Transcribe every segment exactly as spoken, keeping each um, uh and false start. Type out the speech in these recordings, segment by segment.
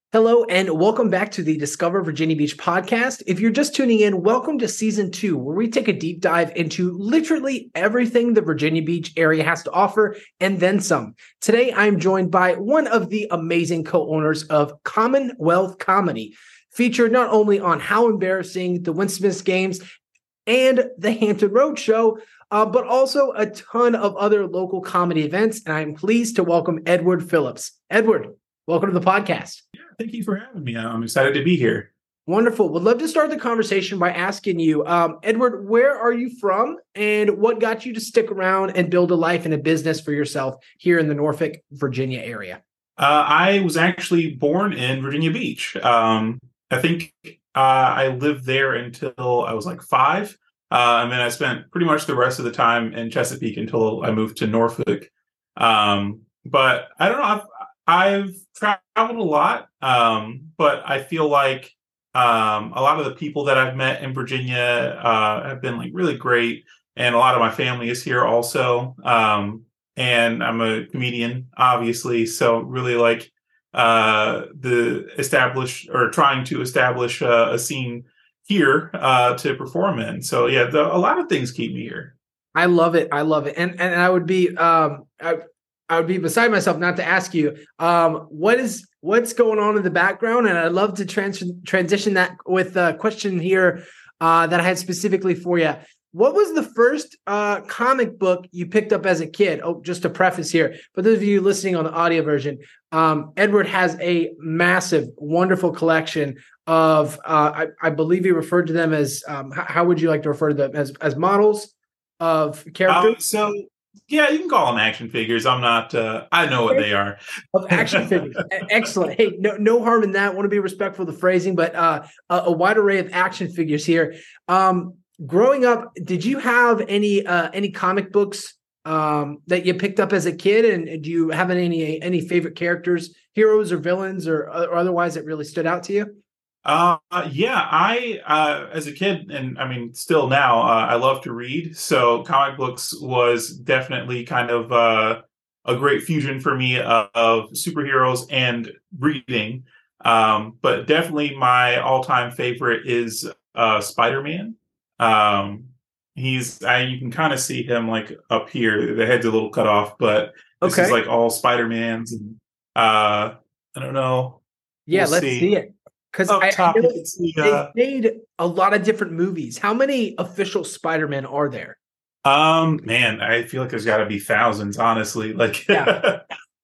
Hello and welcome back to the Discover Virginia Beach podcast. If you're just tuning in, welcome to season two, where we take a deep dive into literally everything the Virginia Beach area has to offer and then some. Today, I'm joined by one of the amazing co-owners of Commonwealth Comedy, featured not only on How Embarrassing, the Winston Smith Games, and the Hampton Road Show, uh, but also a ton of other local comedy events. And I'm pleased to welcome Edward Phillips. Edward, welcome to the podcast. Yeah, thank you for having me. I'm excited to be here. Wonderful. Would love to start the conversation by asking you, um, Edward, where are you from and what got you to stick around and build a life and a business for yourself here in the Norfolk, Virginia area? Uh, I was actually born in Virginia Beach. Um, I think uh, I lived there until I was like five. Uh, and then I spent pretty much the rest of the time in Chesapeake until I moved to Norfolk. Um, but I don't know. I've, I've traveled a lot, um, but I feel like um, a lot of the people that I've met in Virginia uh, have been like really great, and a lot of my family is here also. Um, and I'm a comedian, obviously, so really like uh, the establish or trying to establish uh, a scene here uh, to perform in. So yeah, the, a lot of things keep me here. I love it. I love it, and and I would be um, I, I would be beside myself not to ask you, um, what is what's going on in the background? And I'd love to trans- transition that with a question here uh, that I had specifically for you. What was the first uh, comic book you picked up as a kid? Oh, just to preface here, for those of you listening on the audio version, um, Edward has a massive, wonderful collection of, uh, I, I believe he referred to them as, um, how, how would you like to refer to them, as, as models of characters? Um, so Yeah, you can call them action figures. I'm not, uh, I know what they are. Of action figures. Excellent. Hey, no no harm in that. Want to be respectful of the phrasing, but uh, a, a wide array of action figures here. Um, growing up, did you have any uh, any comic books um, that you picked up as a kid? And do you have any any favorite characters, heroes or villains or, or otherwise that really stood out to you? Uh, yeah, I, uh, as a kid, and I mean, still now, uh, I love to read. So comic books was definitely kind of uh, a great fusion for me of, of superheroes and reading. Um, but definitely my all-time favorite is uh, Spider-Man. Um, he's, I, you can kind of see him like up here. The head's a little cut off, but this Okay. is like all Spider-Mans. And, uh, I don't know. Yeah, We'll let's see. see it. Because Up I, I top, know you can see. Uh, they made a lot of different movies. How many official Spider-Man are there? um, man, I feel like there's got to be thousands, honestly. Like, Yeah.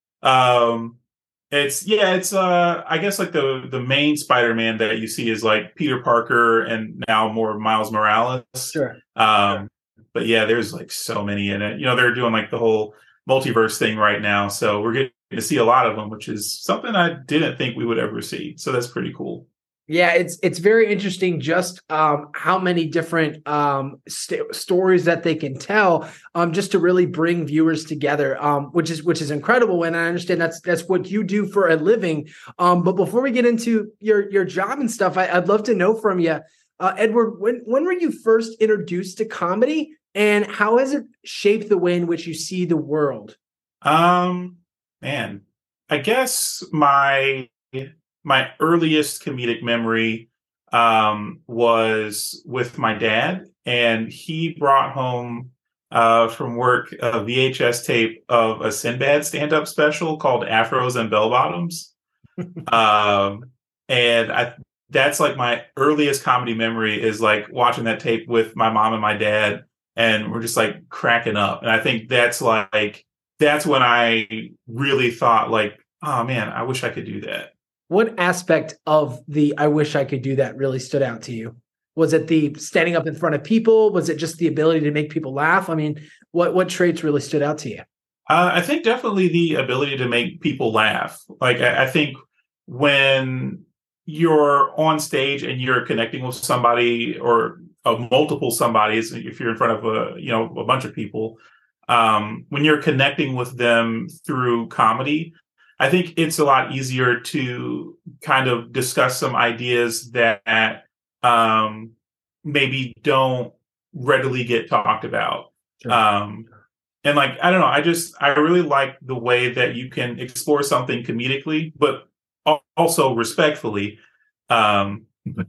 um, it's yeah, it's uh, I guess like the the main Spider-Man that you see is like Peter Parker and now more Miles Morales. Sure. Um, but yeah, there's like so many in it. You know, they're doing like the whole multiverse thing right now, so we're getting to see a lot of them, which is something I didn't think we would ever see. So that's pretty cool. Yeah, it's it's very interesting just um, how many different um, st- stories that they can tell, um, just to really bring viewers together, um, which is which is incredible. And I understand that's that's what you do for a living. Um, but before we get into your your job and stuff, I, I'd love to know from you, uh, Edward, when when were you first introduced to comedy, and how has it shaped the way in which you see the world? Um, man, I guess my my earliest comedic memory um, was with my dad, and he brought home uh, from work a V H S tape of a Sinbad stand-up special called Afros and Bell Bottoms. um, and I that's like my earliest comedy memory is like watching that tape with my mom and my dad, and we're just like cracking up. And I think that's like that's when I really thought like, oh man, I wish I could do that. What aspect of the I wish I could do that really stood out to you? Was it the standing up in front of people? Was it just the ability to make people laugh? I mean, what what traits really stood out to you? Uh, I think definitely the ability to make people laugh. Like I, I think when you're on stage and you're connecting with somebody or uh, multiple somebodies, if you're in front of a you know a bunch of people, um, when you're connecting with them through comedy, I think it's a lot easier to kind of discuss some ideas that um, maybe don't readily get talked about. Sure. Um, and like, I don't know, I just, I really like the way that you can explore something comedically, but also respectfully. Um,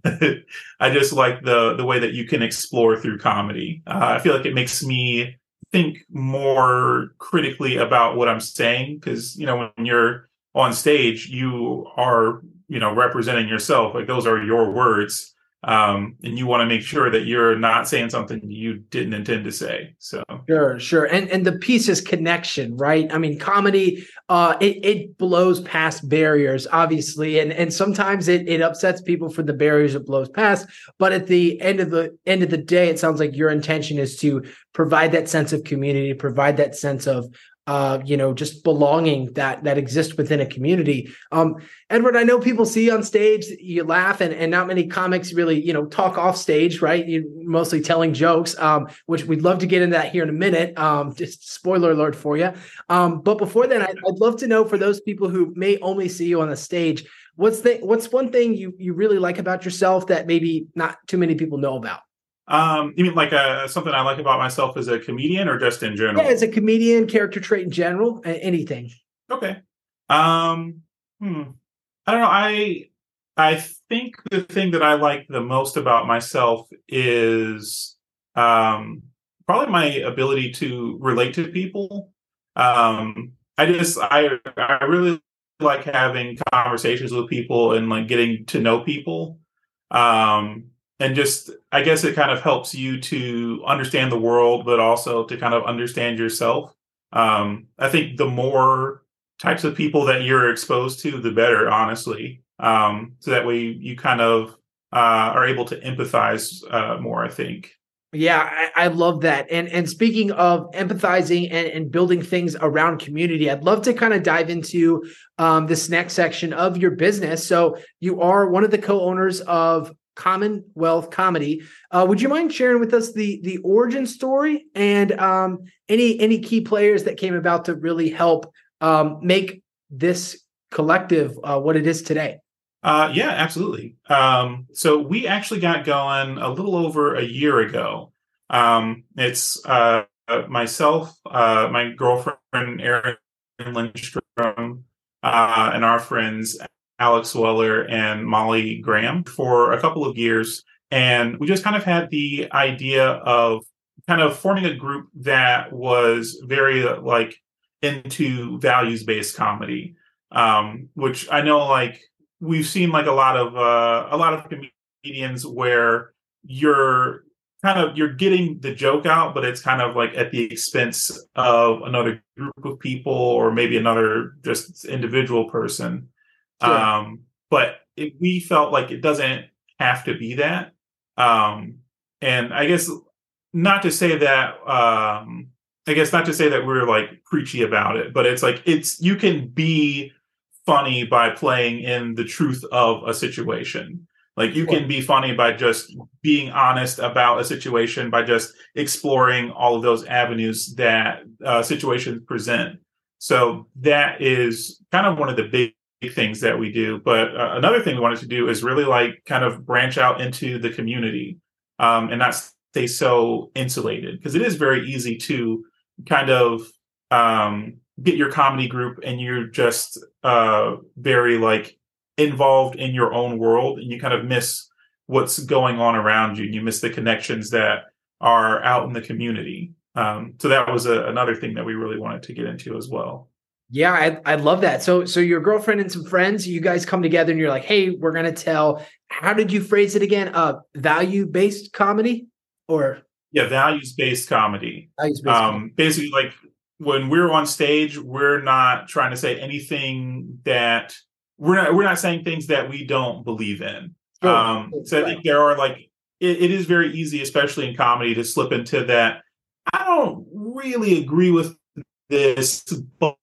I just like the the way that you can explore through comedy. Uh, I feel like it makes me think more critically about what I'm saying, because you know when you're on stage, you are you know representing yourself. Like those are your words, um, and you want to make sure that you're not saying something you didn't intend to say. So Sure, sure. And and the piece is connection, right? I mean, comedy, uh, it, it blows past barriers, obviously. And and sometimes it it upsets people for the barriers it blows past. But at the end of the end of the day, it sounds like your intention is to provide that sense of community, provide that sense of uh, you know, just belonging that that exists within a community. Um, Edward, I know people see you on stage, you laugh, and, and not many comics really, you know, talk off stage, right? You're mostly telling jokes, um, which we'd love to get into that here in a minute. Um, just spoiler alert for you. Um, but before then, I'd, I'd love to know, for those people who may only see you on the stage, what's the what's one thing you you really like about yourself that maybe not too many people know about? Um, you mean like a, something I like about myself as a comedian, or just in general? Yeah, as a comedian, character trait in general, anything. Okay. Um, hmm. I don't know. I I think the thing that I like the most about myself is um, probably my ability to relate to people. Um, I just I I really like having conversations with people and like getting to know people. Um, and just I guess it kind of helps you to understand the world, but also to kind of understand yourself. Um, I think the more types of people that you're exposed to, the better, honestly. Um, so that way you kind of uh, are able to empathize uh, more, I think. Yeah, I, I love that. And and speaking of empathizing and, and building things around community, I'd love to kind of dive into um, this next section of your business. So you are one of the co-owners of Commonwealth Comedy. Uh, would you mind sharing with us the the origin story and um, any any key players that came about to really help um, make this collective uh, what it is today? Uh, yeah, absolutely. Um, so we actually got going a little over a year ago. Um, it's uh, myself, uh, my girlfriend Erin Lindstrom, uh, and our friends Alex Weller and Molly Graham for a couple of years. And we just kind of had the idea of kind of forming a group that was very uh, like into values-based comedy, um, which I know like we've seen like a lot of uh, a lot of comedians where you're kind of you're getting the joke out, but it's kind of like at the expense of another group of people or maybe another just individual person. Sure. Um, but it, we felt like it doesn't have to be that. Um, and I guess not to say that, um, I guess not to say that we're like preachy about it, but it's like, it's, you can be funny by playing in the truth of a situation. Like you can be funny by just being honest about a situation, by just exploring all of those avenues that uh, situations present. So that is kind of one of the big things that we do. But uh, another thing we wanted to do is really like kind of branch out into the community um, and not stay so insulated, because it is very easy to kind of um, get your comedy group and you're just uh, very like involved in your own world, and you kind of miss what's going on around you. You miss the connections that are out in the community. Um, so that was a, another thing that we really wanted to get into as well. Yeah, I I love that. So so your girlfriend and some friends, you guys come together and you're like, hey, we're gonna tell. How did you phrase it again? Uh, value based comedy, or yeah, values based comedy. Values-based um, comedy. Basically, like when we're on stage, we're not trying to say anything that we're not we're not saying things that we don't believe in. Sure. Um, so I think there are like it, it is very easy, especially in comedy, to slip into that. I don't really agree with this, but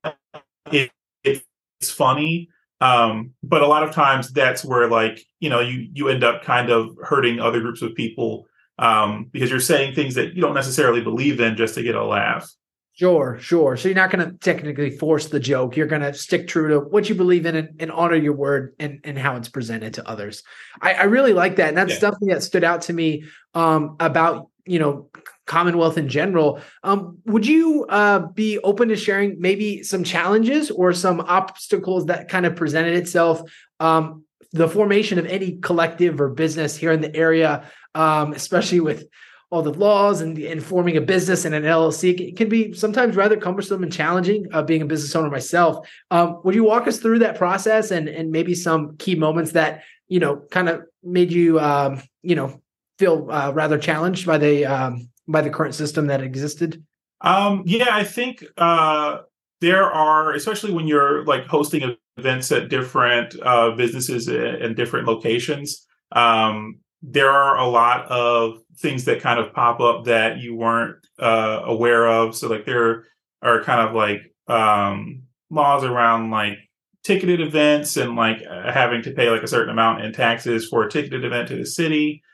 it, it's funny. Um, but a lot of times that's where like, you know, you, you end up kind of hurting other groups of people um, because you're saying things that you don't necessarily believe in just to get a laugh. Sure, sure. So you're not going to technically force the joke. You're going to stick true to what you believe in and, and honor your word and, and how it's presented to others. I, I really like that. And that's yeah. something that stood out to me um, about, you know, Commonwealth in general. Um, would you uh, be open to sharing maybe some challenges or some obstacles that kind of presented itself, um, the formation of any collective or business here in the area, um, especially with all the laws and, and forming a business and an L L C? It can be sometimes rather cumbersome and challenging, uh, being a business owner myself. Um, would you walk us through that process and, and maybe some key moments that, you know, kind of made you, um, you know, feel uh, rather challenged by the, um, by the current system that existed? Um, yeah, I think uh, there are, especially when you're like hosting events at different uh, businesses and different locations, um, there are a lot of things that kind of pop up that you weren't uh, aware of. So like there are kind of like um, laws around like ticketed events and like having to pay like a certain amount in taxes for a ticketed event to the city.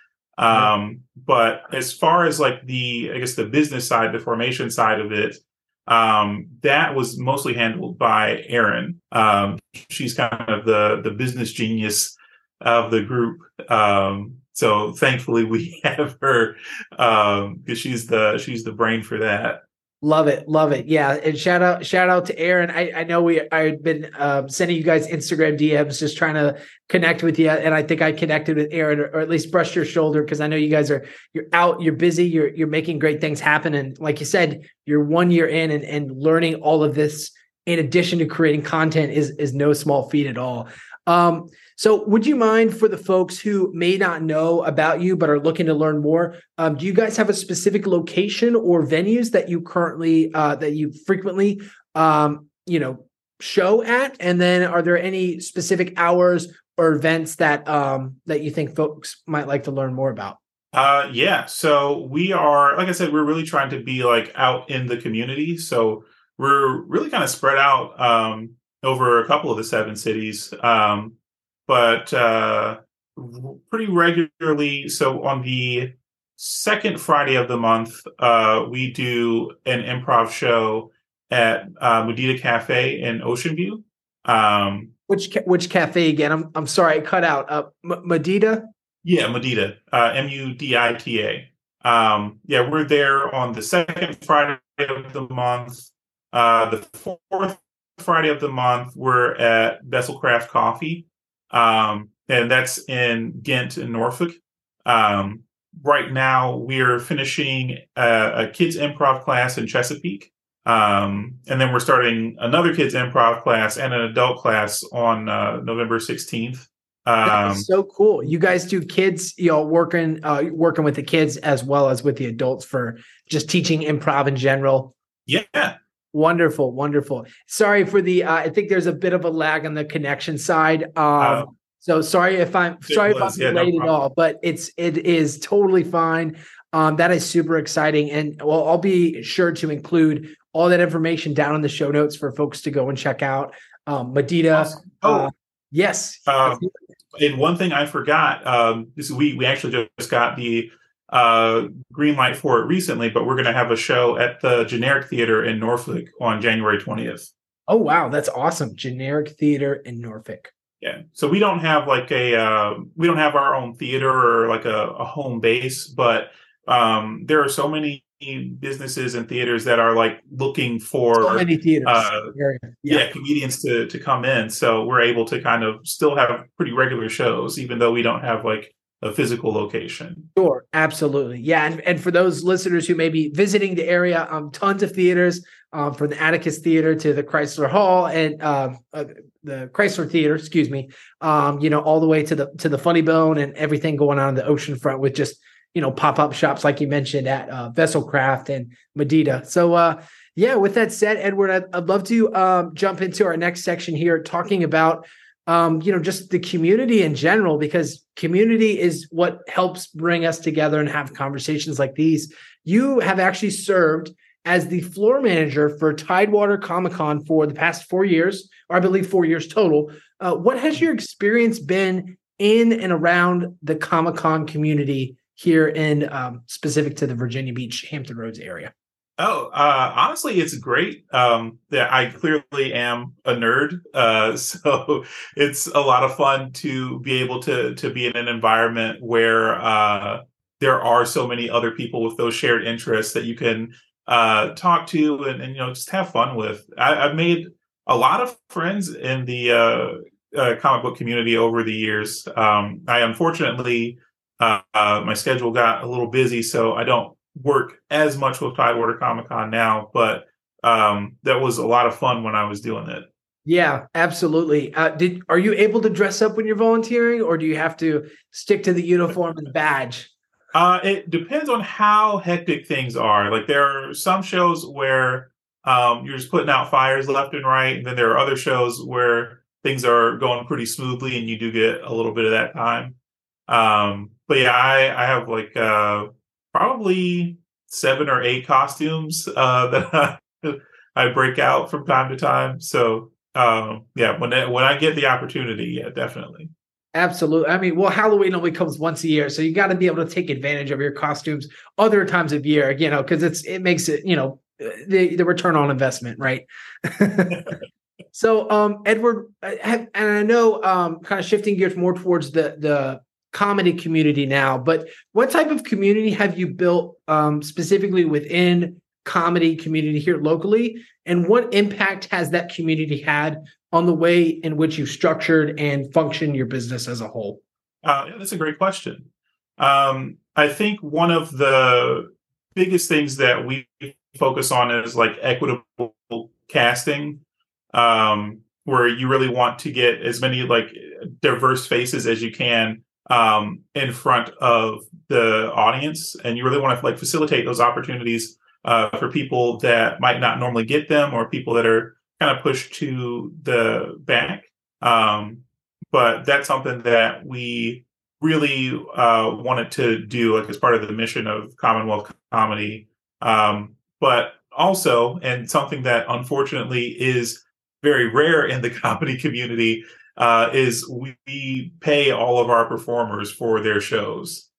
Um, but as far as like the, I guess the business side, the formation side of it, um, that was mostly handled by Erin. Um, she's kind of the, the business genius of the group. Um, so thankfully we have her, um, because she's the, she's the brain for that. Love it. Love it. Yeah. And shout out, shout out to Erin. I, I know we, I've been um, sending you guys Instagram D Ms, just trying to connect with you. And I think I connected with Erin, or, or at least brushed your shoulder, because I know you guys are, you're out, you're busy, you're, you're making great things happen. And like you said, you're one year in and, and learning all of this in addition to creating content is, is no small feat at all. Um, so would you mind, for the folks who may not know about you but are looking to learn more, um, do you guys have a specific location or venues that you currently uh, that you frequently um, you know show at? And then are there any specific hours or events that um, that you think folks might like to learn more about? Uh, yeah, so we are, like I said, we're really trying to be like out in the community. So we're really kind of spread out um, over a couple of the seven cities. Um, but uh, pretty regularly. So on the second Friday of the month, uh, we do an improv show at uh, Medita Cafe in Ocean View. Um, which ca- which cafe again? I'm I'm sorry, I cut out. Uh, M- Medita. Yeah, Medita, uh, M U D I T A. Um, yeah, we're there on the second Friday of the month. Uh, the fourth Friday of the month, we're at Vessel Craft Coffee. Um, and that's in Ghent in Norfolk. Um, right now, we're finishing a, a kids improv class in Chesapeake. Um, and then we're starting another kids improv class and an adult class on uh, November sixteenth. Um, That's so cool. You guys do kids, you know, working uh, working with the kids as well as with the adults for just teaching improv in general. Yeah. Wonderful, wonderful. Sorry for the, uh, I think there's a bit of a lag on the connection side. Um, uh, so sorry if I'm sorry was, if I'm yeah, late no at all, but it's it is totally fine. Um, that is super exciting, and well, I'll be sure to include all that information down in the show notes for folks to go and check out. Um, Medita. Awesome. Oh, uh, yes. Um, and one thing I forgot, um, this we we actually just got the uh, green light for it recently, but we're going to have a show at the Generic Theater in Norfolk on January twentieth. Oh, wow. That's awesome. Generic Theater in Norfolk. Yeah. So we don't have like a, uh, we don't have our own theater or like a, a home base, but um, there are so many businesses and theaters that are like looking for so many theaters. Uh, yeah. yeah, comedians to, to come in. So we're able to kind of still have pretty regular shows, even though we don't have like a physical location. Sure, absolutely. Yeah. And, and for those listeners who may be visiting the area, um, tons of theaters, um, from the Atticus Theater to the Chrysler Hall and uh, uh, the Chrysler Theater, excuse me, um, you know, all the way to the to the Funny Bone and everything going on in the ocean front with just, you know, pop-up shops like you mentioned at uh, Vessel Craft and Medita. So, uh, yeah, with that said, Edward, I'd, I'd love to um, jump into our next section here talking about Um, you know, just the community in general, because community is what helps bring us together and have conversations like these. You have actually served as the floor manager for Tidewater Comic-Con for the past four years, or I believe four years total. Uh, what has your experience been in and around the Comic-Con community here in um, specific to the Virginia Beach, Hampton Roads area? Oh, uh, honestly, it's great. Um, that I clearly am a nerd, uh, so it's a lot of fun to be able to to be in an environment where uh, there are so many other people with those shared interests that you can uh, talk to and, and, you know, just have fun with. I, I've made a lot of friends in the uh, uh, comic book community over the years. Um, I unfortunately, uh, uh, my schedule got a little busy, so I don't work as much with Tidewater Comic Con now, but um, that was a lot of fun when I was doing it. Yeah, absolutely. Uh, did are you able to dress up when you're volunteering, or do you have to stick to the uniform and badge? Uh, it depends on how hectic things are. Like there are some shows where um, you're just putting out fires left and right, and then there are other shows where things are going pretty smoothly, and you do get a little bit of that time. Um, but yeah, I, I have like uh, probably seven or eight costumes uh, that I, I break out from time to time. So um, yeah, when when I get the opportunity, yeah, definitely. Absolutely. I mean, well, Halloween only comes once a year, so you got to be able to take advantage of your costumes other times of year, you know, because it's it makes it, you know, the the return on investment, right? So, um, Edward, I have, and I know, um, kind of shifting gears more towards the the comedy community now, but what type of community have you built um, specifically within comedy community here locally, and what impact has that community had on the way in which you've structured and functioned your business as a whole? Uh, yeah, that's a great question. Um, I think one of the biggest things that we focus on is like equitable casting, um, where you really want to get as many like diverse faces as you can um, in front of the audience, and you really want to like facilitate those opportunities uh, for people that might not normally get them, or people that are kind of pushed to the back. Um, but that's something that we really uh, wanted to do, like as part of the mission of Commonwealth Comedy. Um, but also, and something that unfortunately is very rare in the comedy community, uh, is we pay all of our performers for their shows.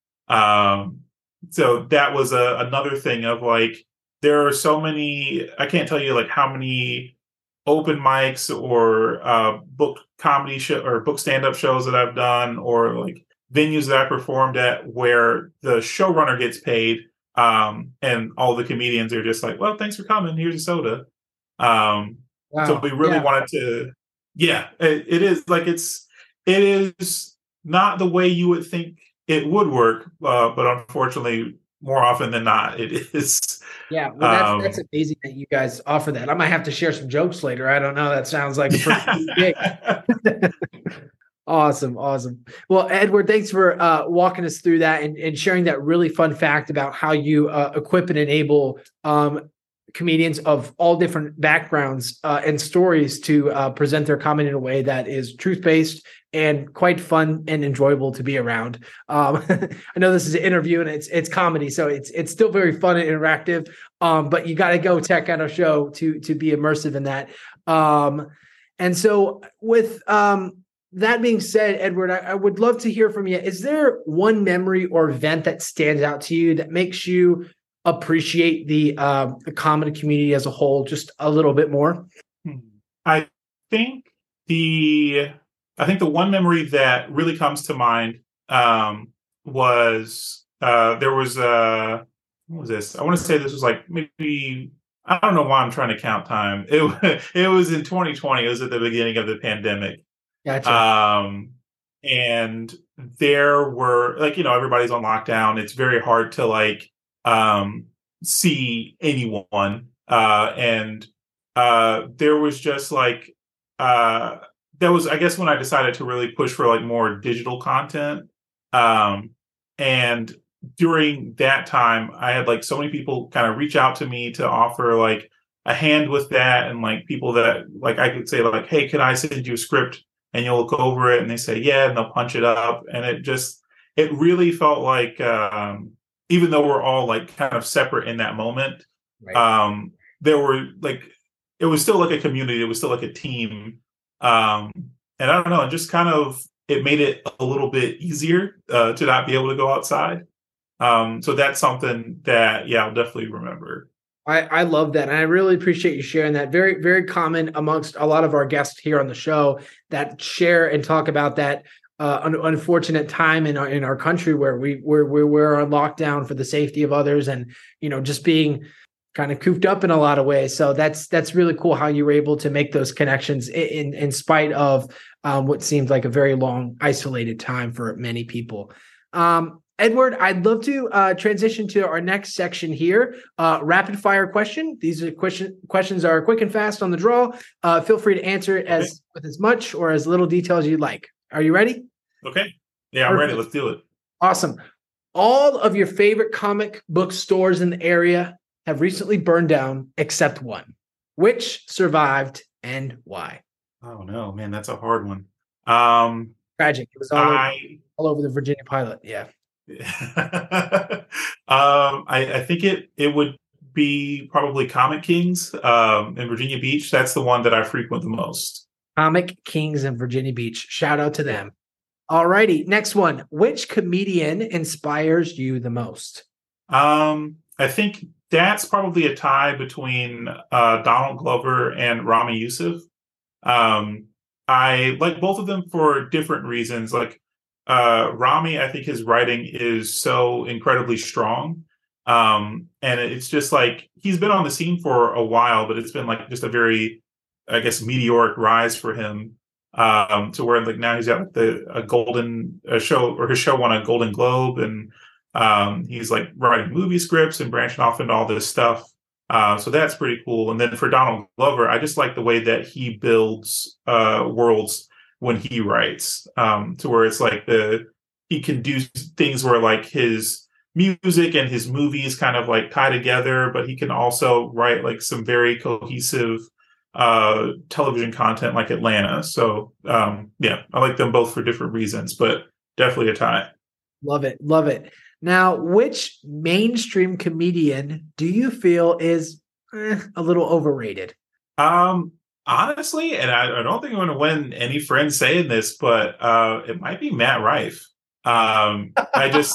Um, so that was a, another thing of like, there are so many, I can't tell you like how many open mics or uh, book comedy show or book stand-up shows that I've done, or like venues that I performed at where the showrunner gets paid, um, and all the comedians are just like, well, thanks for coming. Here's a soda. Um, Wow. So we really Yeah. wanted to, yeah, it, it is like, it's, it is not the way you would think it would work. Uh, but unfortunately, more often than not, it is. Yeah, well, that's Um, that's amazing that you guys offer that. I might have to share some jokes later. I don't know. That sounds like a pretty big. Awesome, awesome. Well, Edward, thanks for uh, walking us through that and, and sharing that really fun fact about how you uh, equip and enable um, comedians of all different backgrounds uh, and stories to uh, present their comedy in a way that is truth-based and quite fun and enjoyable to be around. Um, I know this is an interview and it's it's comedy, so it's it's still very fun and interactive. Um, but you got to go check out a show to to be immersive in that. Um, and so, with um, that being said, Edward, I, I would love to hear from you. Is there one memory or event that stands out to you that makes you appreciate the uh, the comedy community as a whole just a little bit more? I think the I think the one memory that really comes to mind um, was uh, there was a what was this? I want to say this was like maybe I don't know why I'm trying to count time. It it was in twenty twenty. It was at the beginning of the pandemic. Gotcha. Um, and there were like, you know, everybody's on lockdown. It's very hard to like um, see anyone. Uh, and uh, there was just like, uh, that was, I guess, when I decided to really push for like more digital content. Um, and during that time, I had like so many people kind of reach out to me to offer like a hand with that. And like people that like, I could say like, hey, can I send you a script? And you'll look over it and they say, yeah, and they'll punch it up. And it just, it really felt like, um, even though we're all like kind of separate in that moment, Right. um, there were like, it was still like a community. It was still like a team. Um, and I don't know, it just kind of, it made it a little bit easier uh, to not be able to go outside. Um, so that's something that, yeah, I'll definitely remember. I, I love that. And I really appreciate you sharing that. Very, very common amongst a lot of our guests here on the show that share and talk about that uh, un- unfortunate time in our in our country where we we're, we're we're on lockdown for the safety of others, and you know just being kind of cooped up in a lot of ways. So that's that's really cool how you were able to make those connections in in spite of um, what seemed like a very long isolated time for many people. Um, Edward, I'd love to uh, transition to our next section here. Uh, rapid fire question. These are question questions are quick and fast on the draw. Uh, feel free to answer it as okay. with as much or as little detail as you'd like. Are you ready? Okay. Yeah, I'm Perfect. ready. Let's do it. Awesome. All of your favorite comic book stores in the area have recently burned down except one. Which survived and why? Oh no, man, that's a hard one. Um, Tragic. It was all, I, over, all over the Virginia Pilot. Yeah. um, I, I think it it would be probably Comic Kings um, in Virginia Beach. That's the one that I frequent the most. Comic Kings in Virginia Beach. Shout out to them. All righty. Next one. Which comedian inspires you the most? Um, I think that's probably a tie between uh, Donald Glover and Ramy Youssef. Um, I like both of them for different reasons. Like uh, Ramy, I think his writing is so incredibly strong. Um, and it's just like he's been on the scene for a while, but it's been like just a very, I guess, meteoric rise for him. Um, to where like now he's got the a golden a show or his show won a Golden Globe, and um, he's like writing movie scripts and branching off into all this stuff. Uh, so that's pretty cool. And then for Donald Glover, I just like the way that he builds uh, worlds when he writes, um, to where it's like the he can do things where like his music and his movies kind of like tie together, but he can also write like some very cohesive uh television content like Atlanta. So um yeah, I like them both for different reasons, but definitely a tie. Love it. Love it. Now, which mainstream comedian do you feel is eh, a little overrated? Um honestly, and I, I don't think I'm going to win any friends saying this, but uh it might be Matt Rife. Um I just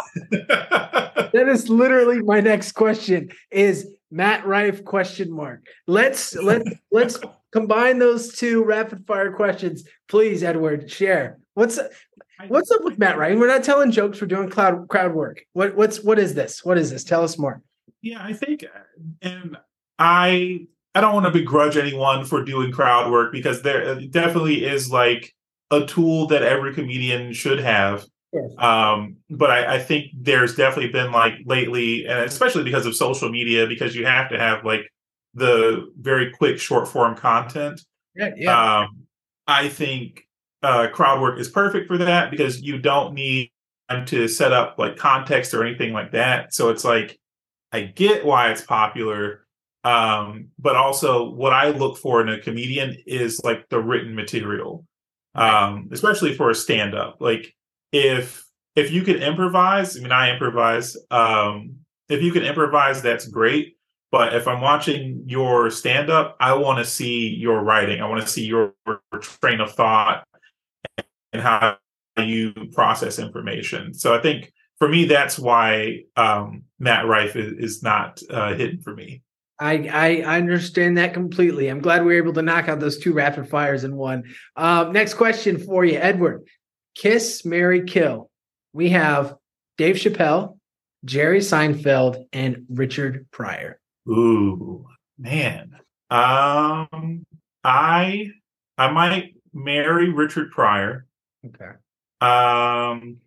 That is literally my next question is Matt Rife question mark. Let's let's let's combine those two rapid fire questions. Please, Edward, share. What's what's up with Matt Rife? We're not telling jokes, we're doing cloud crowd work. What what's what is this? What is this? Tell us more. Yeah, I think and I I don't want to begrudge anyone for doing crowd work because there definitely is like a tool that every comedian should have. Yes. Um, but I, I think there's definitely been like lately, and especially because of social media, because you have to have like the very quick short form content. Yeah, yeah. Um, I think uh, crowd work is perfect for that because you don't need time to set up like context or anything like that. So it's like I get why it's popular, um, but also what I look for in a comedian is like the written material, um, especially for a stand up, like. If if you can improvise, I mean, I improvise. Um, if you can improvise, that's great. But if I'm watching your stand up, I want to see your writing. I want to see your train of thought and how you process information. So I think for me, that's why um, Matt Rife is, is not uh, hidden for me. I, I understand that completely. I'm glad we were able to knock out those two rapid fires in one. Um, next question for you, Edward. Kiss, marry, kill. We have Dave Chappelle, Jerry Seinfeld, and Richard Pryor. Ooh, man. Um, I I might marry Richard Pryor. Okay. Um,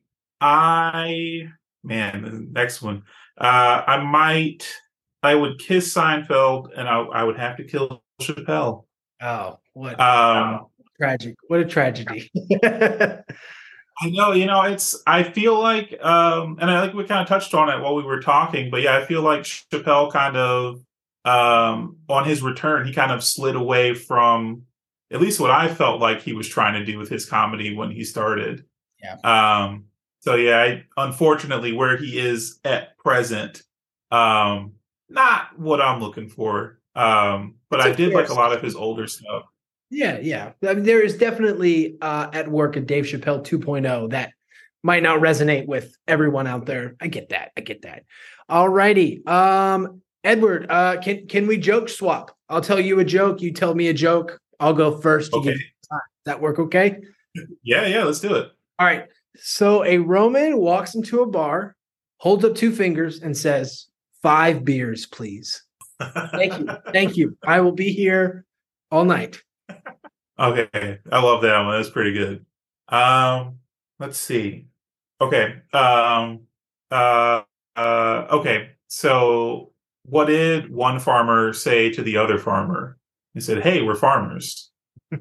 I man, the next one. Uh, I might. I would kiss Seinfeld, and I I would have to kill Chappelle. Oh, what? Um, oh, tragic! What a tragedy. I know, you know, it's, I feel like, um, and I think we kind of touched on it while we were talking, but yeah, I feel like Chappelle kind of, um, on his return, he kind of slid away from at least what I felt like he was trying to do with his comedy when he started. Yeah. Um, so yeah, I, unfortunately, where he is at present, um, not what I'm looking for. Um, but I did like a lot of his older stuff. Yeah, yeah. I mean, there is definitely uh, at work a Dave Chappelle two point oh that might not resonate with everyone out there. I get that. I get that. All righty. Um, Edward, uh, can can we joke swap? I'll tell you a joke. You tell me a joke. I'll go first. To okay. give you time. Does that work okay? Yeah, yeah. Let's do it. All right. So a Roman walks into a bar, holds up two fingers, and says, "Five beers, please." Thank you. Thank you. I will be here all night. Okay, I love that one. That's pretty good. Um, let's see. Okay. Um, uh, uh, okay. So, what did one farmer say to the other farmer? He said, "Hey, we're farmers."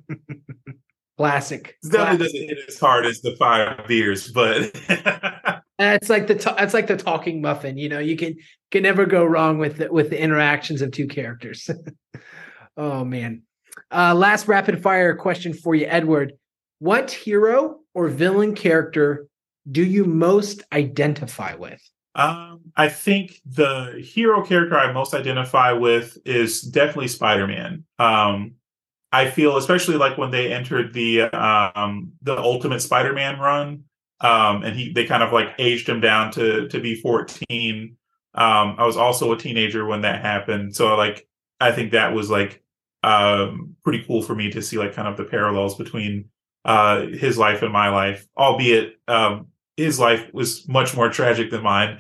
Classic. It definitely Classic. doesn't hit as hard as the five beers, but That's like the ta- that's like the talking muffin. You know, you can can never go wrong with the, with the interactions of two characters. Oh man. Uh, last rapid fire question for you, Edward. What hero or villain character do you most identify with? um, I think the hero character I most identify with is definitely Spider-Man. Um, I feel, especially like when they entered the um, the Ultimate Spider-Man run, um, and he they kind of like aged him down to to be fourteen. Um, I was also a teenager when that happened, so like I think that was like um, pretty cool for me to see like kind of the parallels between uh, his life and my life, albeit um, his life was much more tragic than mine.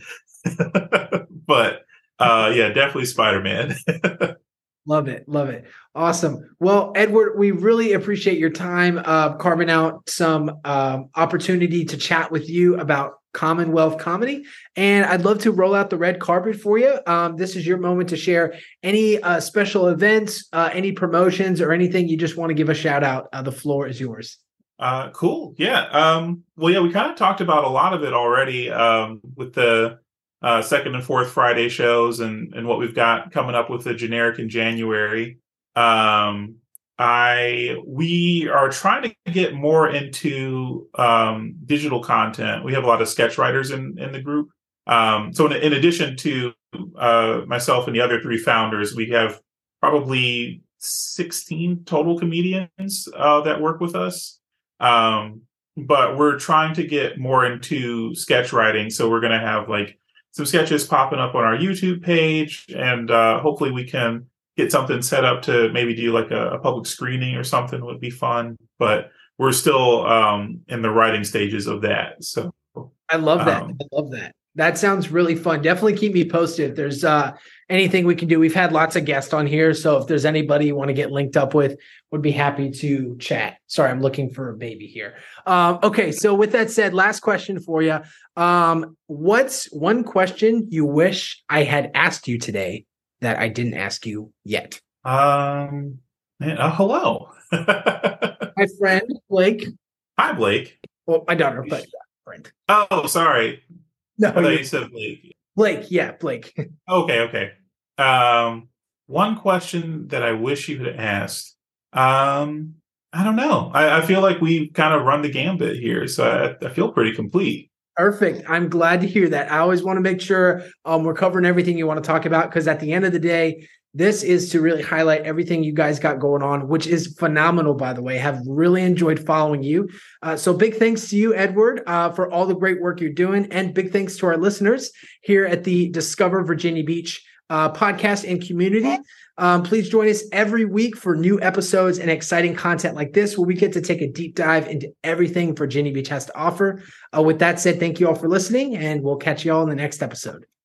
But uh, yeah, definitely Spider-Man. Love it. Love it. Awesome. Well, Edward, we really appreciate your time uh, carving out some um, opportunity to chat with you about Commonwealth comedy. And I'd love to roll out the red carpet for you. Um, this is your moment to share any uh, special events, uh, any promotions, or anything you just want to give a shout out. Uh, the floor is yours. Uh, cool. Yeah. Um, well, yeah, we kind of talked about a lot of it already um, with the uh, second and fourth Friday shows and, and what we've got coming up with the generic in January. Um, I we are trying to get more into um, digital content. We have a lot of sketch writers in, in the group. Um, so in, in addition to uh, myself and the other three founders, we have probably sixteen total comedians uh, that work with us. Um, but we're trying to get more into sketch writing. So we're going to have like some sketches popping up on our YouTube page, and uh, hopefully we can get something set up to maybe do like a, a public screening or something would be fun. But we're still um, in the writing stages of that. So I love that. um, I love that. That sounds really fun. Definitely keep me posted. If there's uh, anything we can do, we've had lots of guests on here. So if there's anybody you want to get linked up with, would be happy to chat. Sorry, I'm looking for a baby here. Um, okay. So with that said, last question for you. Um, what's one question you wish I had asked you today that I didn't ask you yet? um, man, uh, hello. My friend, Blake. Hi, Blake. Well, my daughter, but yeah, friend. Oh, sorry. No, I thought you're- you said Blake. Blake. Yeah, Blake. Okay, okay. Um, one question that I wish you had asked. Um, I don't know. I, I feel like we've kind of run the gambit here, so I, I feel pretty complete. Perfect. I'm glad to hear that. I always want to make sure um, we're covering everything you want to talk about, because at the end of the day, this is to really highlight everything you guys got going on, which is phenomenal, by the way. Have really enjoyed following you. Uh, so big thanks to you, Edward, uh, for all the great work you're doing. And big thanks to our listeners here at the Discover Virginia Beach uh, podcast and community. Um, please join us every week for new episodes and exciting content like this, where we get to take a deep dive into everything Virginia Beach has to offer. Uh, with that said, thank you all for listening, and we'll catch you all in the next episode.